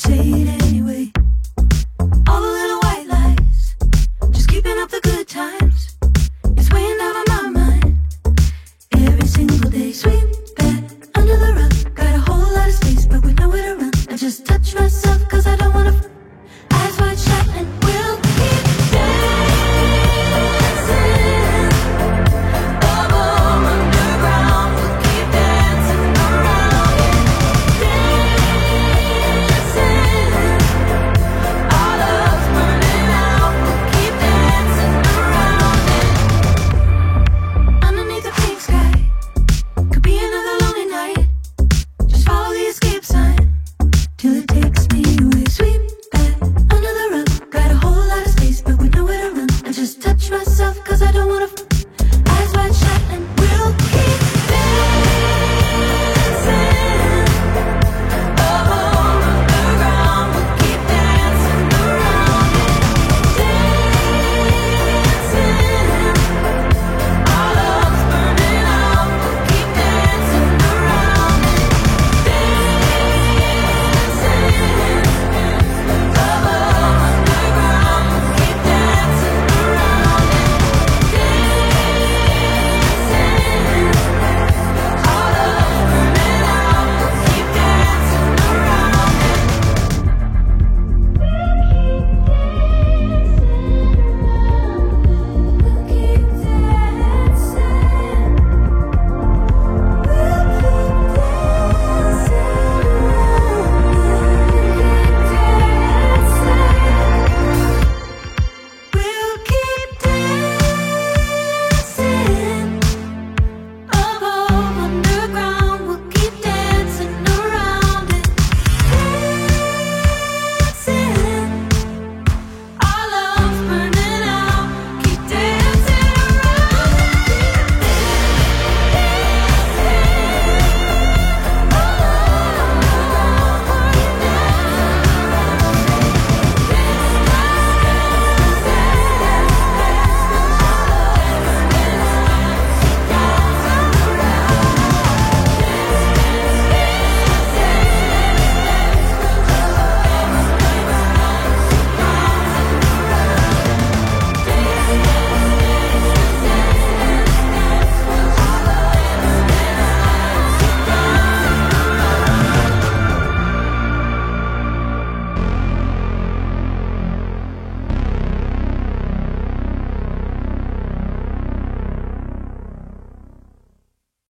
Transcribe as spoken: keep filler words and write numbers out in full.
say it anyway. All the little white lies, just keeping up the good times. It's weighing down on my mind every single day. Sweep that under the rug, got a whole lot of space, but with nowhere to run. I just touch myself cause I don't wanna